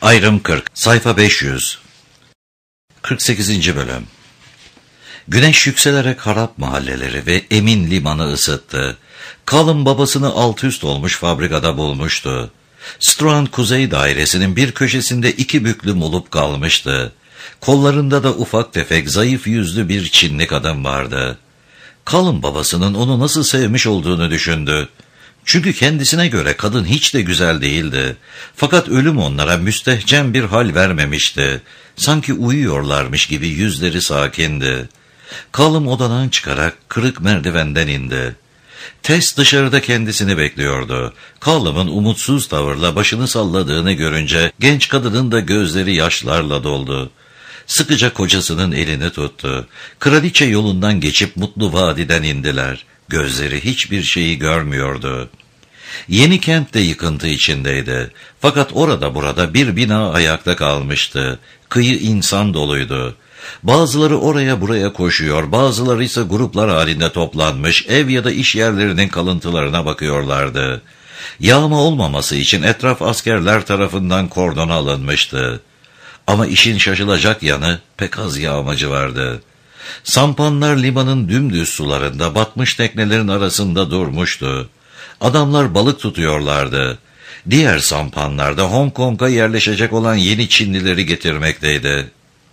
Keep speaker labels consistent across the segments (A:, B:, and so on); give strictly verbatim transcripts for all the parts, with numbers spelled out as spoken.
A: Ayrım kırk, sayfa beş yüz. kırk sekizinci bölüm. Güneş yükselerek harap mahalleleri ve Emin limanı ısıttı. Kalın babasını alt üst olmuş fabrikada bulmuştu. Strand kuzey dairesinin bir köşesinde iki büklüm olup kalmıştı. Kollarında da ufak tefek zayıf yüzlü bir Çinli kadın vardı. Kalın babasının onu nasıl sevmiş olduğunu düşündü. Çünkü kendisine göre kadın hiç de güzel değildi. Fakat ölüm onlara müstehcen bir hal vermemişti. Sanki uyuyorlarmış gibi yüzleri sakindi. Kalın odadan çıkarak kırık merdivenden indi. Tess dışarıda kendisini bekliyordu. Kalım'ın umutsuz tavırla başını salladığını görünce genç kadının da gözleri yaşlarla doldu. Sıkıca kocasının elini tuttu. Kraliçe yolundan geçip Mutlu Vadi'den indiler. Gözleri hiçbir şeyi görmüyordu. Yeni kent de yıkıntı içindeydi. Fakat orada burada bir bina ayakta kalmıştı. Kıyı insan doluydu. Bazıları oraya buraya koşuyor, bazıları ise gruplar halinde toplanmış ev ya da iş yerlerinin kalıntılarına bakıyorlardı. Yağma olmaması için etraf askerler tarafından kordona alınmıştı. Ama işin şaşılacak yanı pek az yağmacı vardı. Sampanlar limanın dümdüz sularında batmış teknelerin arasında durmuştu. Adamlar balık tutuyorlardı. Diğer sampanlar da Hong Kong'a yerleşecek olan yeni Çinlileri getirmekteydi.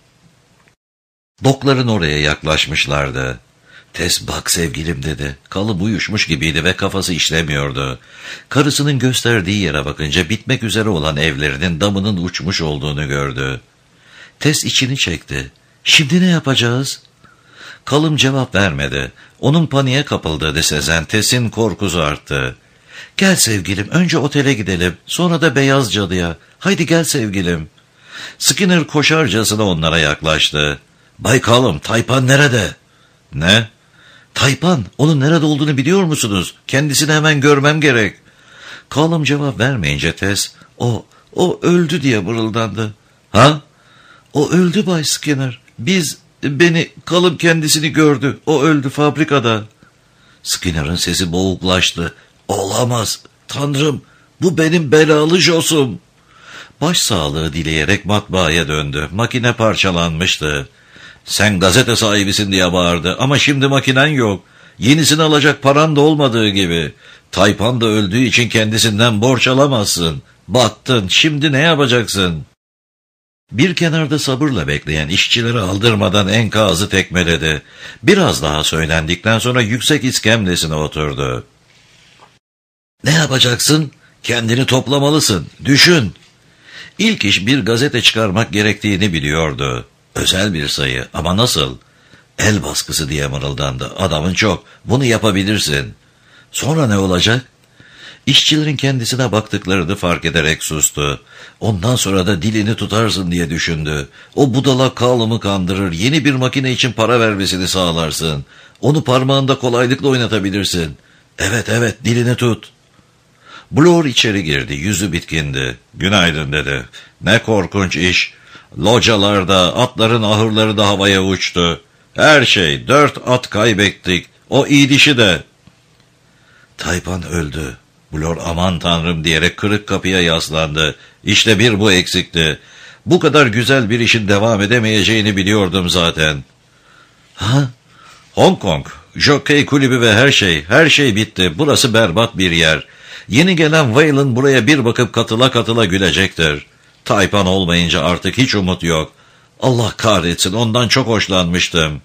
A: Dokların oraya yaklaşmışlardı. Tess bak sevgilim dedi. Kalıp uyuşmuş gibiydi ve kafası işlemiyordu. Karısının gösterdiği yere bakınca bitmek üzere olan evlerinin damının uçmuş olduğunu gördü. Tess içini çekti. Şimdi ne yapacağız? Kalım cevap vermedi. Onun paniğe kapıldığını sezen Tess'in korkusu arttı. Gel sevgilim, önce otele gidelim, sonra da Beyaz Cadı'ya. Haydi gel sevgilim. Skinner koşarcasına onlara yaklaştı. Bay Kalım, Taypan nerede? Ne? Taypan, onun nerede olduğunu biliyor musunuz? Kendisini hemen görmem gerek. Kalım cevap vermeyince Tess, o, o öldü diye mırıldandı. Ha? O öldü Bay Skinner. Biz, beni, Kalım kendisini gördü. O öldü fabrikada. Skinner'ın sesi boğuklaştı. Olamaz. Tanrım, bu benim belalı Jos'um. Başsağlığı dileyerek matbaaya döndü. Makine parçalanmıştı. Sen gazete sahibisin diye bağırdı ama şimdi makinen yok. Yenisini alacak paran da olmadığı gibi. Taypan da öldüğü için kendisinden borç alamazsın. Battın, şimdi ne yapacaksın? Bir kenarda sabırla bekleyen işçileri aldırmadan enkazı tekmeledi. Biraz daha söylendikten sonra yüksek iskemlesine oturdu. Ne yapacaksın? Kendini toplamalısın. Düşün. İlk iş bir gazete çıkarmak gerektiğini biliyordu. Özel bir sayı ama nasıl? El baskısı diye mırıldandı. Adamın çok. Bunu yapabilirsin. Sonra ne olacak? İşçilerin kendisine baktıklarını fark ederek sustu. Ondan sonra da dilini tutarsın diye düşündü. O budala Kalım'ı kandırır, yeni bir makine için para vermesini sağlarsın. Onu parmağında kolaylıkla oynatabilirsin. Evet evet, dilini tut. Bloor içeri girdi, yüzü bitkindi. Günaydın dedi. Ne korkunç iş. Localarda, atların ahırları da havaya uçtu. Her şey, dört at kaybettik. O iyi dişi de. Taypan öldü. Bloor aman tanrım diyerek kırık kapıya yaslandı. İşte bir bu eksikti. Bu kadar güzel bir işin devam edemeyeceğini biliyordum zaten. Ha? Hong Kong, Jockey kulübü ve her şey, her şey bitti. Burası berbat bir yer. Yeni gelen Whalen buraya bir bakıp katıla katıla gülecektir. Taypan olmayınca artık hiç umut yok. Allah kahretsin, ondan çok hoşlanmıştım.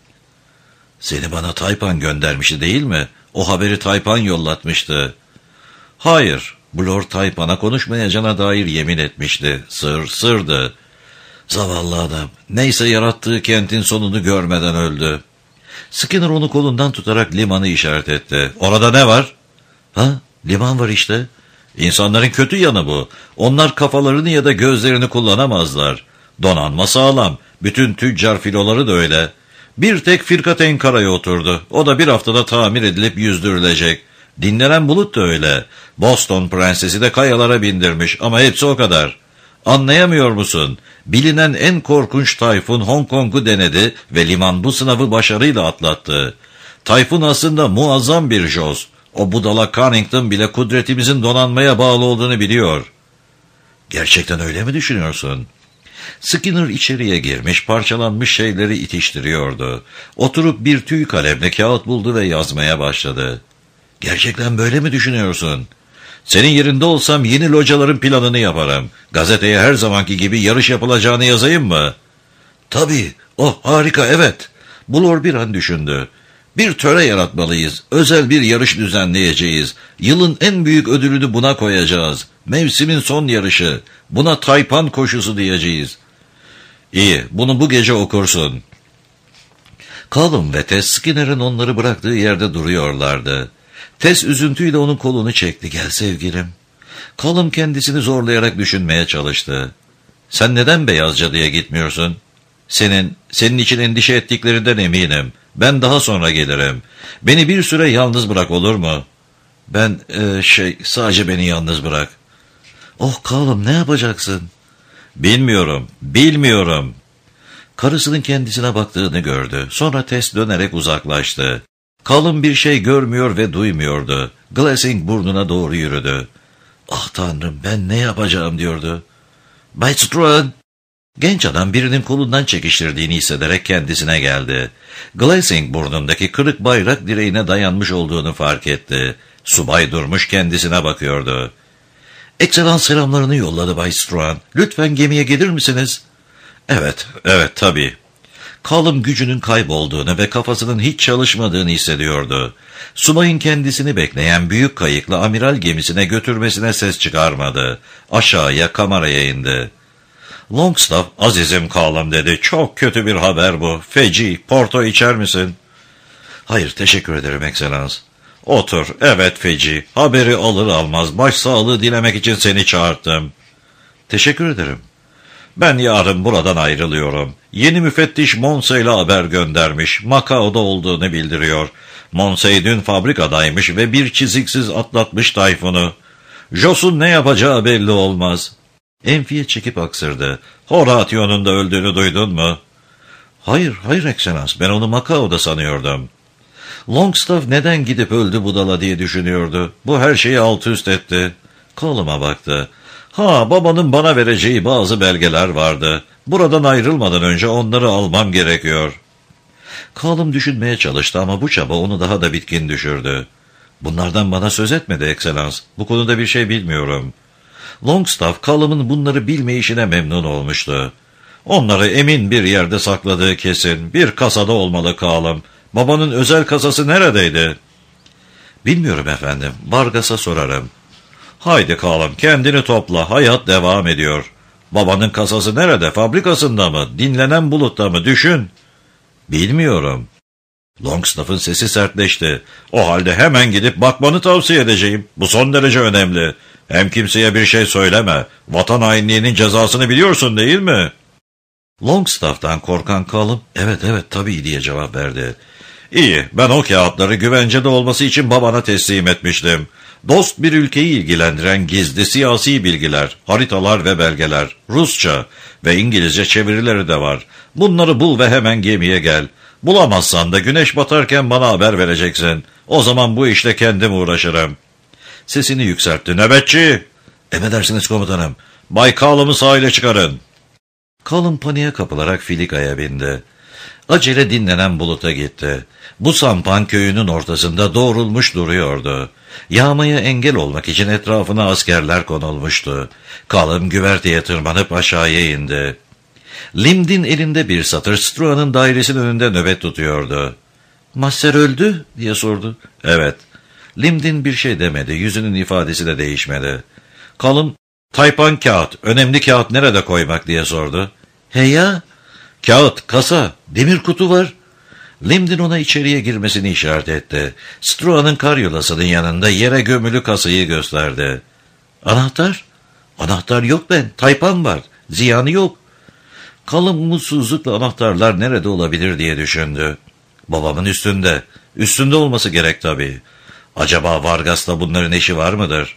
A: Seni bana Taypan göndermişti değil mi? O haberi Taypan yollatmıştı. Hayır, Bloor Taypan'a konuşmayacağına dair yemin etmişti. Sır, sırdı. Zavallı adam. Neyse yarattığı kentin sonunu görmeden öldü. Skinner onu kolundan tutarak limanı işaret etti. Orada ne var? Ha? Liman var işte. İnsanların kötü yanı bu. Onlar kafalarını ya da gözlerini kullanamazlar. Donanma sağlam. Bütün tüccar filoları da öyle. Bir tek Firkateyn karaya oturdu. O da bir haftada tamir edilip yüzdürülecek. Dinlenen bulut da öyle. Boston prensesi de kayalara bindirmiş ama hepsi o kadar. Anlayamıyor musun? Bilinen en korkunç tayfun Hong Kong'u denedi ve liman bu sınavı başarıyla atlattı. Tayfun aslında muazzam bir Jos. O budala Connington bile kudretimizin donanmaya bağlı olduğunu biliyor. Gerçekten öyle mi düşünüyorsun? Skinner içeriye girmiş, parçalanmış şeyleri itiştiriyordu. Oturup bir tüy kalemle kağıt buldu ve yazmaya başladı. Gerçekten böyle mi düşünüyorsun? Senin yerinde olsam yeni locaların planını yaparım. Gazeteye her zamanki gibi yarış yapılacağını yazayım mı? Tabii, oh harika, evet. Bulor bir an düşündü. Bir töre yaratmalıyız, özel bir yarış düzenleyeceğiz. Yılın en büyük ödülünü buna koyacağız. Mevsimin son yarışı, buna Taypan koşusu diyeceğiz. İyi, bunu bu gece okursun. Callum ve Tess Skinner'ın onları bıraktığı yerde duruyorlardı. Tess üzüntüyle onun kolunu çekti. Gel sevgilim. Callum kendisini zorlayarak düşünmeye çalıştı. Sen neden Beyaz Cadı'ya gitmiyorsun? Senin, senin için endişe ettiklerinden eminim. Ben daha sonra gelirim. Beni bir süre yalnız bırak, olur mu? Ben, e, şey, sadece beni yalnız bırak. Oh Callum, ne yapacaksın? Bilmiyorum, bilmiyorum. Karısının kendisine baktığını gördü. Sonra Tess dönerek uzaklaştı. Callum bir şey görmüyor ve duymuyordu. Glassing burnuna doğru yürüdü. Ah tanrım, ben ne yapacağım diyordu. Bay Struan! Genç adam birinin kolundan çekiştirdiğini hissederek kendisine geldi. Glassing burnundaki kırık bayrak direğine dayanmış olduğunu fark etti. Subay durmuş kendisine bakıyordu. Ekselans selamlarını yolladı Bay Struan. Lütfen gemiye gelir misiniz? Evet, evet tabii. Callum gücünün kaybolduğunu ve kafasının hiç çalışmadığını hissediyordu. Subayın kendisini bekleyen büyük kayıkla amiral gemisine götürmesine ses çıkarmadı. Aşağıya kameraya indi. Longstaff, azizim Callum dedi. Çok kötü bir haber bu. Feci, porto içer misin? Hayır, teşekkür ederim Ekselans. Otur, evet feci. Haberi alır almaz başsağlığı dilemek için seni çağırttım. Teşekkür ederim. Ben yarın buradan ayrılıyorum. Yeni müfettiş Monsey ile haber göndermiş. Macao'da olduğunu bildiriyor. Monsey dün fabrikadaymış ve bir çiziksiz atlatmış Tayfun'u. Jos'un ne yapacağı belli olmaz. Enfiye çekip aksırdı. Horatio'nun da öldüğünü duydun mu? Hayır, hayır Ekselans. Ben onu Macao'da sanıyordum. Longstaff neden gidip öldü budala diye düşünüyordu. Bu her şeyi alt üst etti. Callum'a baktı. Ha, babanın bana vereceği bazı belgeler vardı. Buradan ayrılmadan önce onları almam gerekiyor. Callum düşünmeye çalıştı ama bu çaba onu daha da bitkin düşürdü. Bunlardan bana söz etmedi Ekselans. Bu konuda bir şey bilmiyorum. Longstaff, Callum'un bunları bilmeyişine memnun olmuştu. Onları emin bir yerde sakladığı kesin. Bir kasada olmalı Callum. Babanın özel kasası neredeydi? Bilmiyorum efendim. Vargas'a sorarım. Haydi Callum, kendini topla. Hayat devam ediyor. Babanın kasası nerede? Fabrikasında mı? Dinlenen bulutta mı? Düşün. Bilmiyorum. Longstaff'ın sesi sertleşti. O halde hemen gidip bakmanı tavsiye edeceğim. Bu son derece önemli. Hem kimseye bir şey söyleme. Vatan hainliğinin cezasını biliyorsun değil mi? Longstaff'tan korkan Callum, evet evet tabii diye cevap verdi. İyi, ben o kağıtları güvencede olması için babana teslim etmiştim. Dost bir ülkeyi ilgilendiren gizli siyasi bilgiler, haritalar ve belgeler, Rusça ve İngilizce çevirileri de var. Bunları bul ve hemen gemiye gel. Bulamazsan da güneş batarken bana haber vereceksin. O zaman bu işle kendim uğraşırım. Sesini yükseltti. Nöbetçi! Emredersiniz komutanım. Bay Callum'u sahile çıkarın. Callum paniğe kapılarak filikaya bindi. Acele dinlenen buluta gitti. Bu sampan köyünün ortasında doğrulmuş duruyordu. Yağmaya engel olmak için etrafına askerler konulmuştu. Callum güverteye tırmanıp aşağıya indi. Limdin elinde bir satır Struan'ın dairesinin önünde nöbet tutuyordu. "Master öldü?" diye sordu. "Evet." Limdin bir şey demedi. Yüzünün ifadesi de değişmedi. Callum, "Taypan kağıt, önemli kağıt nerede koymak?" diye sordu. "He ya, kağıt, kasa, demir kutu var." Limdin ona içeriye girmesini işaret etti. Struan'ın karyolasının yanında yere gömülü kasayı gösterdi. "Anahtar?" "Anahtar yok ben, Taypan var, ziyanı yok." Callum umutsuzlukla anahtarlar nerede olabilir diye düşündü. Babamın üstünde, üstünde olması gerek tabii. Acaba Vargas'ta bunların eşi var mıdır?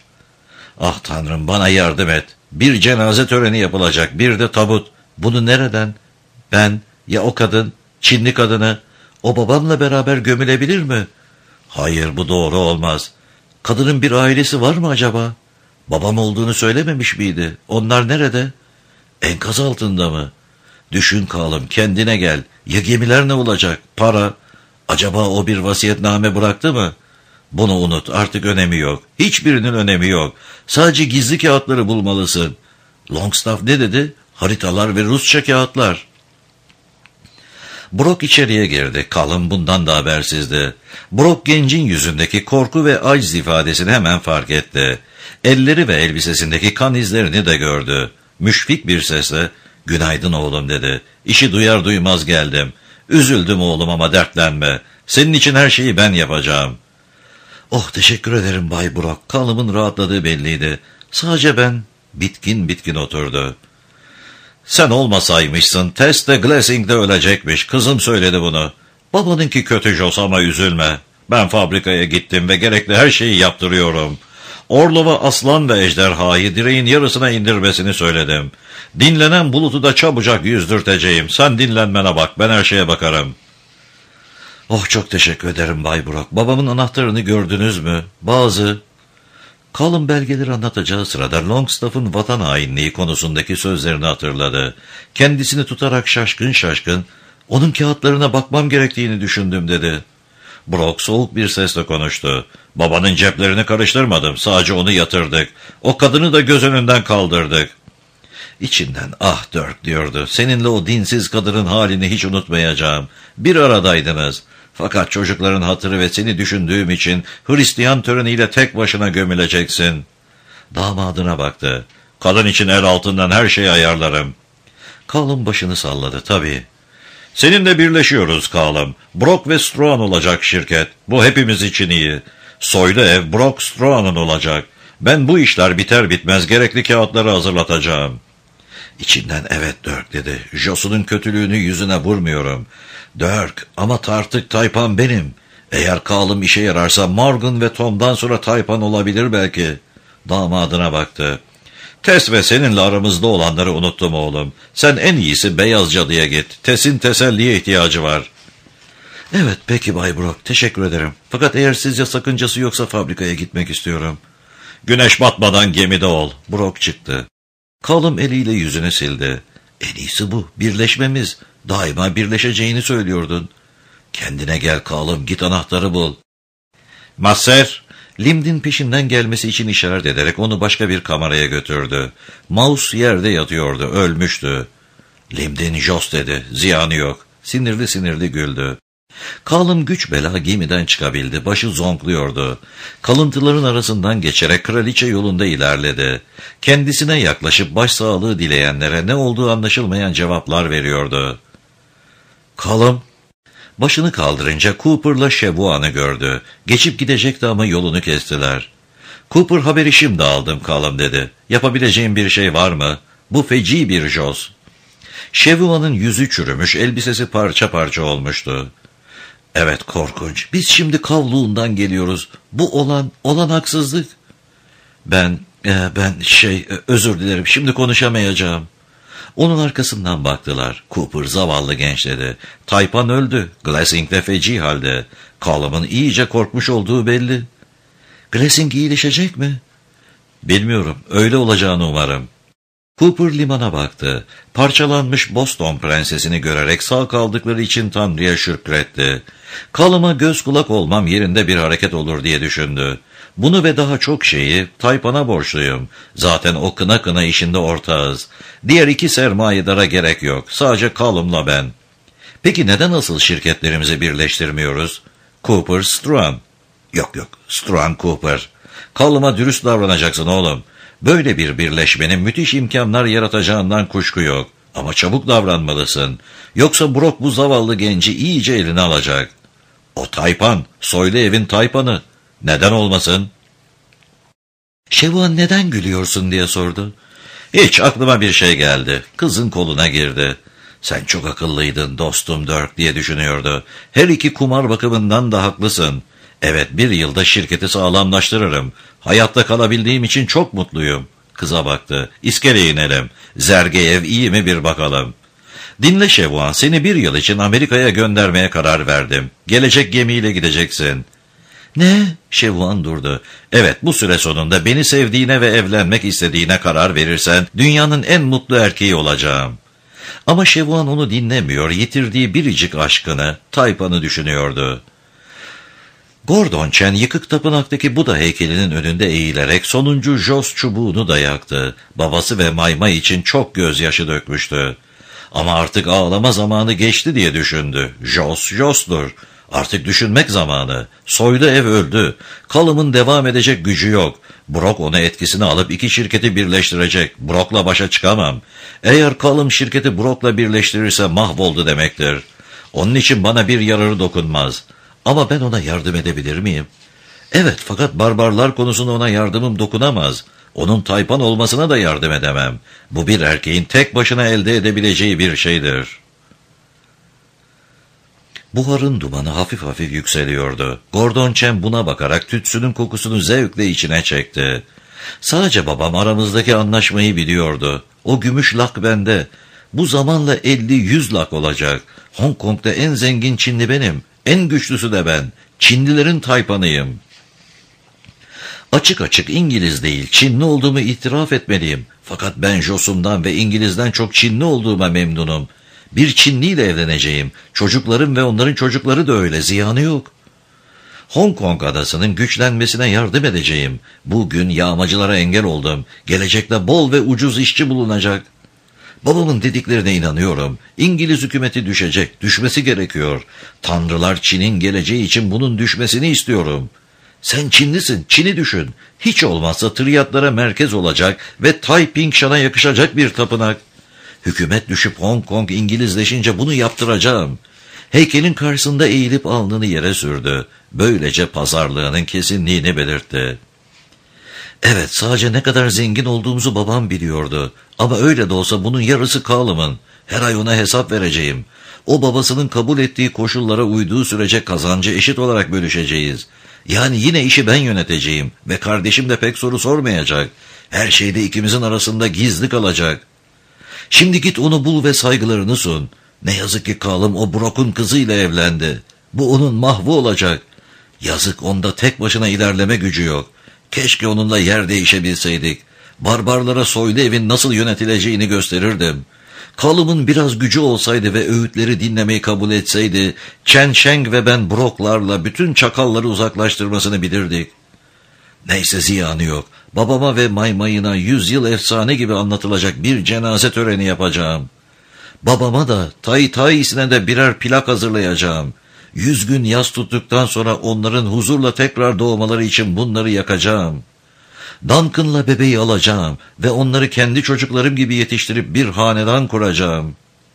A: Ah Tanrım, bana yardım et. Bir cenaze töreni yapılacak, bir de tabut. Bunu nereden? Ben, ya o kadın, Çinli kadını, o babamla beraber gömülebilir mi? Hayır, bu doğru olmaz. Kadının bir ailesi var mı acaba? Babam olduğunu söylememiş miydi? Onlar nerede? Enkaz altında mı? Düşün Kalım, kendine gel. Ya gemiler ne olacak? Para? Acaba o bir vasiyetname bıraktı mı? Bunu unut, artık önemi yok. Hiçbirinin önemi yok. Sadece gizli kağıtları bulmalısın. Longstaff ne dedi? Haritalar ve Rusça kağıtlar. Brock içeriye girdi. Kalın bundan da habersizdi. Brock gencin yüzündeki korku ve aciz ifadesini hemen fark etti. Elleri ve elbisesindeki kan izlerini de gördü. Müşfik bir sesle, "Günaydın oğlum," dedi. "İşi duyar duymaz geldim. Üzüldüm oğlum ama dertlenme. Senin için her şeyi ben yapacağım." "Oh, teşekkür ederim Bay Brock." Kalım'ın rahatladığı belliydi. Sadece ben bitkin bitkin oturdu. "Sen olmasaymışsın, Tess de Glessing de ölecekmiş. Kızım söyledi bunu. Babanınki kötü Jos ama üzülme. Ben fabrikaya gittim ve gerekli her şeyi yaptırıyorum. Orlova aslan ve ejderhayı direğin yarısına indirmesini söyledim. Dinlenen bulutu da çabucak yüzdürteceğim. Sen dinlenmene bak, ben her şeye bakarım." "Oh, çok teşekkür ederim Bay Brock. Babamın anahtarını gördünüz mü?" "Bazı." Kalın belgeleri anlatacağı sırada Longstaff'ın vatan hainliği konusundaki sözlerini hatırladı. Kendisini tutarak şaşkın şaşkın, "Onun kağıtlarına bakmam gerektiğini düşündüm," dedi. Brock soğuk bir sesle konuştu. "Babanın ceplerini karıştırmadım, sadece onu yatırdık. O kadını da göz önünden kaldırdık." İçinden "Ah Dirk," diyordu. "Seninle o dinsiz kadının halini hiç unutmayacağım. Bir aradaydınız. Fakat çocukların hatırı ve seni düşündüğüm için Hristiyan töreniyle tek başına gömüleceksin." Damadına baktı. "Kadın için el altından her şeyi ayarlarım." Kalım başını salladı. "Tabii." "Seninle birleşiyoruz Kalım. Brock ve Strahan olacak şirket. Bu hepimiz için iyi. Soylu ev Brock Strahan'ın olacak. Ben bu işler biter bitmez gerekli kağıtları hazırlatacağım." İçinden "Evet Dirk," dedi. "Jos'un kötülüğünü yüzüne vurmuyorum. Dirk, ama tartık Taypan benim. Eğer Kalım işe yararsa Morgan ve Tom'dan sonra Taypan olabilir belki." Damadına baktı. "Tess ve seninle aramızda olanları unuttum oğlum. Sen en iyisi Beyaz Cadı'ya git. Tess'in teselliye ihtiyacı var." "Evet, peki Bay Brock, teşekkür ederim. Fakat eğer sizce sakıncası yoksa fabrikaya gitmek istiyorum." "Güneş batmadan gemide ol." Brock çıktı. Kalım eliyle yüzünü sildi. "En iyisi bu, birleşmemiz. Daima birleşeceğini söylüyordun." "Kendine gel Kalım, git anahtarı bul." "Masser!" Limdin peşinden gelmesi için işaret ederek onu başka bir kameraya götürdü. Mouse yerde yatıyordu, ölmüştü. "Limdin Jos," dedi. "Ziyanı yok." Sinirli sinirli güldü. Kalım güç bela gemiden çıkabildi. Başı zonkluyordu. Kalıntıların arasından geçerek kraliçe yolunda ilerledi. Kendisine yaklaşıp başsağlığı dileyenlere ne olduğu anlaşılmayan cevaplar veriyordu. Kalım başını kaldırınca Cooper'la Chevaux'u gördü. Geçip gidecekti ama yolunu kestiler. "Cooper, haberi şimdi aldım Kalım," dedi. "Yapabileceğim bir şey var mı? Bu feci bir Jos." Chevaux'un yüzü çürümüş, elbisesi parça parça olmuştu. "Evet, korkunç. Biz şimdi kavluğundan geliyoruz. Bu olan, olan haksızlık." Ben, e, ben şey, özür dilerim, şimdi konuşamayacağım." Onun arkasından baktılar. Cooper zavallı genç dedi. "Taypan öldü. Glessing de feci halde. Kalım'ın iyice korkmuş olduğu belli." "Glessing iyileşecek mi?" "Bilmiyorum. Öyle olacağını umarım." Cooper limana baktı. Parçalanmış Boston prensesini görerek sağ kaldıkları için Tanrı'ya şükretti. "Kalım'a göz kulak olmam yerinde bir hareket olur," diye düşündü. "Bunu ve daha çok şeyi Taypan'a borçluyum. Zaten o kına kına işinde ortağız. Diğer iki sermayedara gerek yok. Sadece Kalım'la ben." "Peki neden asıl şirketlerimizi birleştirmiyoruz?" "Cooper, Strahan." "Yok yok, Strahan, Cooper. Kalım'a dürüst davranacaksın oğlum. Böyle bir birleşmenin müthiş imkanlar yaratacağından kuşku yok. Ama çabuk davranmalısın. Yoksa Brock bu zavallı genci iyice eline alacak." "O Taypan, soylu evin Taypan'ı. Neden olmasın?" "Chevaux'a neden gülüyorsun?" diye sordu. "Hiç, aklıma bir şey geldi." Kızın koluna girdi. "Sen çok akıllıydın dostum Dirk," diye düşünüyordu. "Her iki kumar bakımından da haklısın. Evet, bir yılda şirketi sağlamlaştırırım. Hayatta kalabildiğim için çok mutluyum." Kıza baktı. "İskeleye inelim. Zergeyev iyi mi bir bakalım." "Dinle Chevaux, seni bir yıl için Amerika'ya göndermeye karar verdim. Gelecek gemiyle gideceksin." Ne? Şevvan durdu. Evet, bu süre sonunda beni sevdiğine ve evlenmek istediğine karar verirsen dünyanın en mutlu erkeği olacağım. Ama Şevvan onu dinlemiyor, yitirdiği biricik aşkını, Taypan'ı düşünüyordu. Gordon Chen yıkık tapınaktaki Buda heykelinin önünde eğilerek sonuncu Jos çubuğunu da yaktı. Babası ve Maymay için çok gözyaşı dökmüştü. Ama artık ağlama zamanı geçti diye düşündü. Jos, Jos'tur. Artık düşünmek zamanı. Soylu ev öldü. Callum'un devam edecek gücü yok. Brock onu etkisine alıp iki şirketi birleştirecek. Brock'la başa çıkamam. Eğer Callum şirketi Brock'la birleştirirse mahvoldu demektir. Onun için bana bir yararı dokunmaz. Ama ben ona yardım edebilir miyim? Evet, fakat barbarlar konusunda ona yardımım dokunamaz. Onun Taypan olmasına da yardım edemem. Bu bir erkeğin tek başına elde edebileceği bir şeydir. Buharın dumanı hafif hafif yükseliyordu. Gordon Chen buna bakarak tütsünün kokusunu zevkle içine çekti. Sadece babam aramızdaki anlaşmayı biliyordu. O gümüş lak bende. Bu zamanla elli yüz lak olacak. Hong Kong'da en zengin Çinli benim. En güçlüsü de ben. Çinlilerin Taypanıyım. Açık açık İngiliz değil, Çinli olduğumu itiraf etmeliyim. Fakat ben Jos'umdan ve İngiliz'den çok Çinli olduğuma memnunum. Bir Çinliyle evleneceğim. Çocuklarım ve onların çocukları da öyle, ziyanı yok. Hong Kong adasının güçlenmesine yardım edeceğim. Bugün yağmacılara engel oldum. Gelecekte bol ve ucuz işçi bulunacak. Babamın dediklerine inanıyorum. İngiliz hükümeti düşecek, düşmesi gerekiyor. Tanrılar Çin'in geleceği için bunun düşmesini istiyorum. Sen Çinlisin, Çin'i düşün. Hiç olmazsa triyatlara merkez olacak ve Taiping Shan'a yakışacak bir tapınak. Hükümet düşüp Hong Kong İngilizleşince bunu yaptıracağım. Heykelin karşısında eğilip alnını yere sürdü. Böylece pazarlığının kesinliğini belirtti. Evet, sadece ne kadar zengin olduğumuzu babam biliyordu. Ama öyle de olsa bunun yarısı Callum'un. Her ay ona hesap vereceğim. O babasının kabul ettiği koşullara uyduğu sürece kazancı eşit olarak bölüşeceğiz. Yani yine işi ben yöneteceğim ve kardeşim de pek soru sormayacak. Her şeyde ikimizin arasında gizli kalacak. Şimdi git onu bul ve saygılarını sun. Ne yazık ki Callum o Brock'un kızıyla evlendi. Bu onun mahvu olacak. Yazık, onda tek başına ilerleme gücü yok. Keşke onunla yer değişebilseydik. Barbarlara soylu evin nasıl yönetileceğini gösterirdim. Callum'un biraz gücü olsaydı ve öğütleri dinlemeyi kabul etseydi, Chen Sheng ve ben Brock'larla bütün çakalları uzaklaştırmasını bilirdik. Neyse, ziyanı yok. Babama ve Maymay'ına yüzyıl efsane gibi anlatılacak bir cenaze töreni yapacağım. Babama da, Tai Tai'sine de birer plak hazırlayacağım. Yüz gün yas tuttuktan sonra onların huzurla tekrar doğmaları için bunları yakacağım. Duncan'la bebeği alacağım ve onları kendi çocuklarım gibi yetiştirip bir hanedan kuracağım.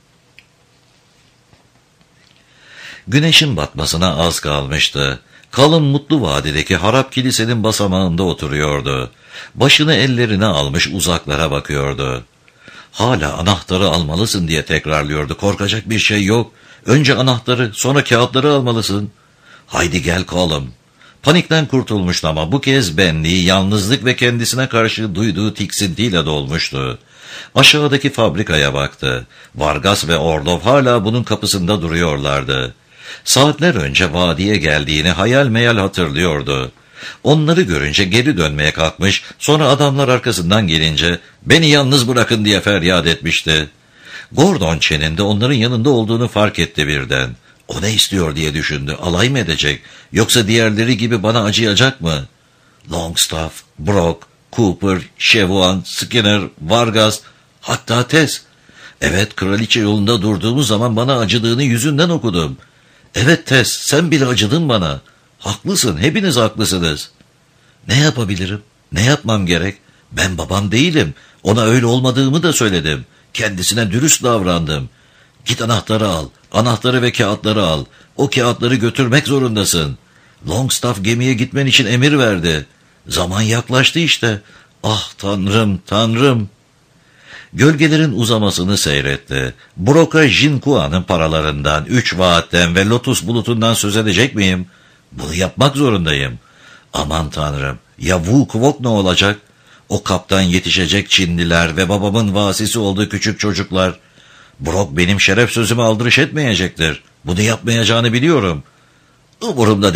A: Güneşin batmasına az kalmıştı. Callum Mutlu Vadi'deki harap kilisenin basamağında oturuyordu. Başını ellerine almış uzaklara bakıyordu. Hala anahtarı almalısın diye tekrarlıyordu. Korkacak bir şey yok. Önce anahtarı, sonra kağıtları almalısın. Haydi gel Callum. Panikten kurtulmuştu ama bu kez benliği yalnızlık ve kendisine karşı duyduğu tiksintiyle dolmuştu. Aşağıdaki fabrikaya baktı. Vargas ve Orlov hala bunun kapısında duruyorlardı. Saatler önce vadiye geldiğini hayal meyal hatırlıyordu. Onları görünce geri dönmeye kalkmış, sonra adamlar arkasından gelince "Beni yalnız bırakın" diye feryat etmişti. Gordon Chen'in de onların yanında olduğunu fark etti birden. O ne istiyor diye düşündü. Alay mı edecek? Yoksa diğerleri gibi bana acıyacak mı? Longstaff, Brock, Cooper, Chevron, Skinner, Vargas, hatta Tess. Evet, kraliçe yolunda durduğumuz zaman bana acıdığını yüzünden okudum. Evet Tess, sen bile acıdın bana. Haklısın, hepiniz haklısınız. Ne yapabilirim? Ne yapmam gerek? Ben babam değilim. Ona öyle olmadığımı da söyledim. Kendisine dürüst davrandım. Git anahtarı al. Anahtarı ve kağıtları al. O kağıtları götürmek zorundasın. Longstaff gemiye gitmen için emir verdi. Zaman yaklaştı işte. Ah tanrım, tanrım. Gölgelerin uzamasını seyretti. Brock'a Jinkua'nın paralarından, üç vaatten ve lotus bulutundan söz edecek miyim? Bunu yapmak zorundayım. Aman tanrım, ya Wu Kwok ne olacak? O kaptan yetişecek Çinliler ve babamın vasisi olduğu küçük çocuklar. Brock benim şeref sözüme aldırış etmeyecektir. Bunu yapmayacağını biliyorum. Umurumda değil.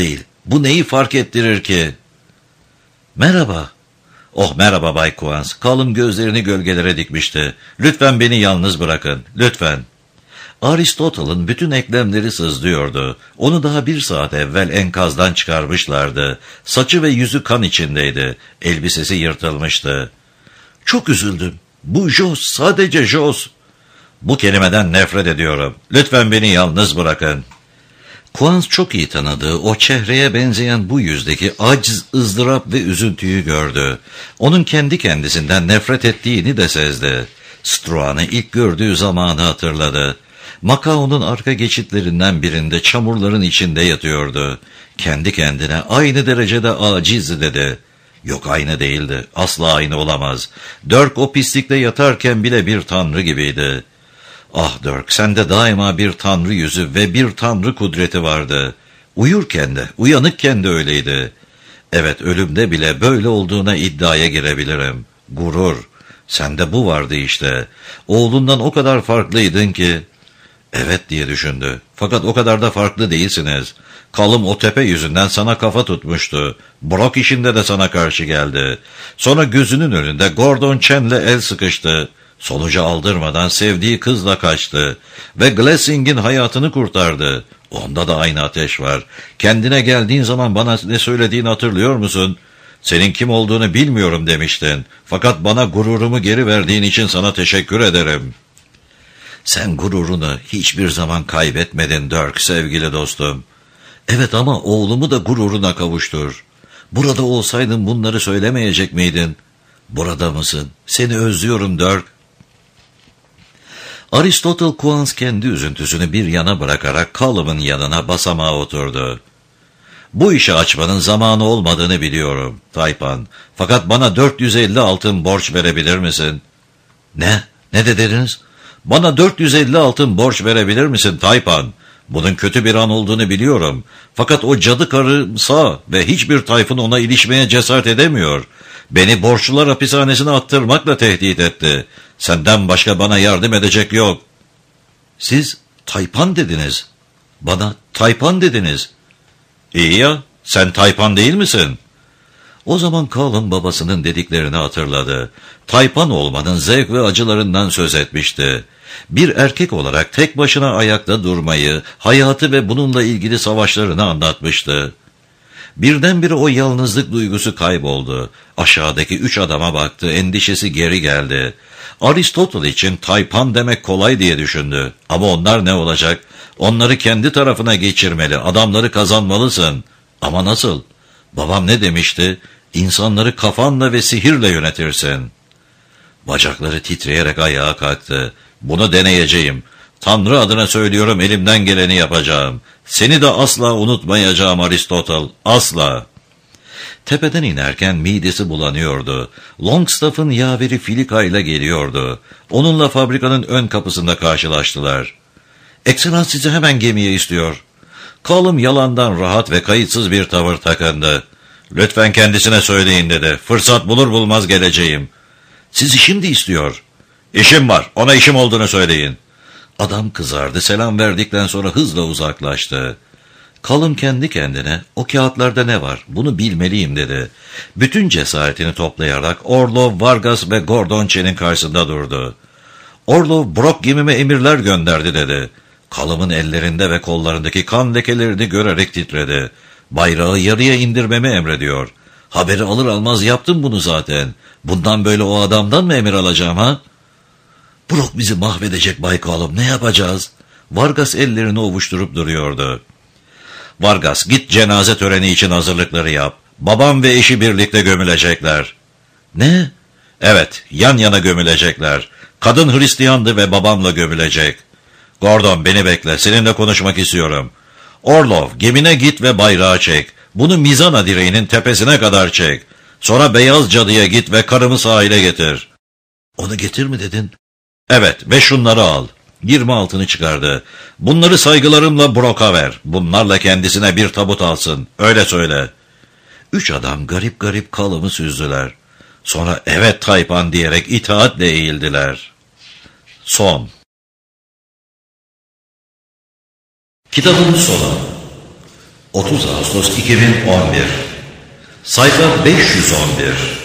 A: Bu neyi fark ettirir ki? Merhaba. Oh merhaba Bay Kuans. Kalın gözlerini gölgelere dikmişti. Lütfen beni yalnız bırakın. Lütfen. Aristoteles'ın bütün eklemleri sızlıyordu. Onu daha bir saat evvel enkazdan çıkarmışlardı. Saçı ve yüzü kan içindeydi. Elbisesi yırtılmıştı. Çok üzüldüm. Bu Jos, sadece Jos. Bu kelimeden nefret ediyorum. Lütfen beni yalnız bırakın. Kuans çok iyi tanıdığı o çehreye benzeyen bu yüzdeki aciz, ızdırap ve üzüntüyü gördü. Onun kendi kendisinden nefret ettiğini de sezdi. Struan'ı ilk gördüğü zamanı hatırladı. Macao'nun arka geçitlerinden birinde çamurların içinde yatıyordu. Kendi kendine aynı derecede acizdi dedi. Yok aynı değildi, asla aynı olamaz. Dirk o pislikte yatarken bile bir tanrı gibiydi. Ah Dirk, sende daima bir tanrı yüzü ve bir tanrı kudreti vardı. Uyurken de, uyanıkken de öyleydi. Evet, ölümde bile böyle olduğuna iddiaya girebilirim. Gurur, sende bu vardı işte. Oğlundan o kadar farklıydın ki... Evet diye düşündü. Fakat o kadar da farklı değilsiniz. Kalım o tepe yüzünden sana kafa tutmuştu. Brock işinde de sana karşı geldi. Sonra gözünün önünde Gordon Chen'le el sıkıştı. Sonucu aldırmadan sevdiği kızla kaçtı. Ve Glessing'in hayatını kurtardı. Onda da aynı ateş var. Kendine geldiğin zaman bana ne söylediğini hatırlıyor musun? Senin kim olduğunu bilmiyorum demiştin. Fakat bana gururumu geri verdiğin için sana teşekkür ederim. Sen gururunu hiçbir zaman kaybetmedin Dirk, sevgili dostum. Evet ama oğlumu da gururuna kavuştur. Burada olsaydın bunları söylemeyecek miydin? Burada mısın? Seni özlüyorum Dirk. Aristotle Kuans kendi üzüntüsünü bir yana bırakarak Callum'un yanına basamağa oturdu. Bu işi açmanın zamanı olmadığını biliyorum, Taypan. Fakat bana dört yüz elli altın borç verebilir misin? Ne? Ne dediniz? Bana dört yüz elli altın borç verebilir misin Taypan? Bunun kötü bir an olduğunu biliyorum. Fakat o cadı karı sağ ve hiçbir tayfun ona ilişmeye cesaret edemiyor. Beni borçlular hapishanesine attırmakla tehdit etti. Senden başka bana yardım edecek yok. Siz Taypan dediniz. Bana Taypan dediniz. İyi ya, sen Taypan değil misin? O zaman Callum babasının dediklerini hatırladı. Taypan olmanın zevk ve acılarından söz etmişti. Bir erkek olarak tek başına ayakta durmayı, hayatı ve bununla ilgili savaşlarını anlatmıştı. Birdenbire o yalnızlık duygusu kayboldu. Aşağıdaki üç adama baktı, endişesi geri geldi. Aristotle için Taypan demek kolay diye düşündü. Ama onlar ne olacak? Onları kendi tarafına geçirmeli, adamları kazanmalısın. Ama nasıl? Babam ne demişti? İnsanları kafanla ve sihirle yönetirsin. Bacakları titreyerek ayağa kalktı. Bunu deneyeceğim. Tanrı adına söylüyorum, elimden geleni yapacağım. Seni de asla unutmayacağım Aristotle, asla. Tepeden inerken midesi bulanıyordu. Longstaff'ın yaveri Filika ile geliyordu. Onunla fabrikanın ön kapısında karşılaştılar. Excellence sizi hemen gemiye istiyor. Callum yalandan rahat ve kayıtsız bir tavır takındı. Lütfen kendisine söyleyin dedi. Fırsat bulur bulmaz geleceğim. Sizi şimdi istiyor. İşim var, ona işim olduğunu söyleyin. Adam kızardı, selam verdikten sonra hızla uzaklaştı. Callum kendi kendine, o kağıtlarda ne var, bunu bilmeliyim dedi. Bütün cesaretini toplayarak Orlov, Vargas ve Gordon Chen'in karşısında durdu. Orlov, Brock gemime emirler gönderdi dedi. Callum'un ellerinde ve kollarındaki kan lekelerini görerek titredi. Bayrağı yarıya indirmemi emrediyor. Haberi alır almaz yaptım bunu zaten. Bundan böyle o adamdan mı emir alacağım ha? Brock bizi mahvedecek Bay Callum, ne yapacağız? Vargas ellerini ovuşturup duruyordu. Vargas, git cenaze töreni için hazırlıkları yap. Babam ve eşi birlikte gömülecekler. Ne? Evet, yan yana gömülecekler. Kadın Hristiyandı ve babamla gömülecek. Gordon, beni bekle, seninle konuşmak istiyorum. Orlov, gemine git ve bayrağı çek. Bunu Mizana direğinin tepesine kadar çek. Sonra Beyaz Cadı'ya git ve karımı sahile getir. Onu getir mi dedin? Evet, ve şunları al. Yirmi altını çıkardı. Bunları saygılarımla Brock'a ver. Bunlarla kendisine bir tabut alsın. Öyle söyle. Üç adam garip garip Callum'u süzdüler. Sonra evet Taypan diyerek itaatle eğildiler. Son. Kitabın sonu. otuz Ağustos iki bin on bir. Sayfa beş yüz on bir.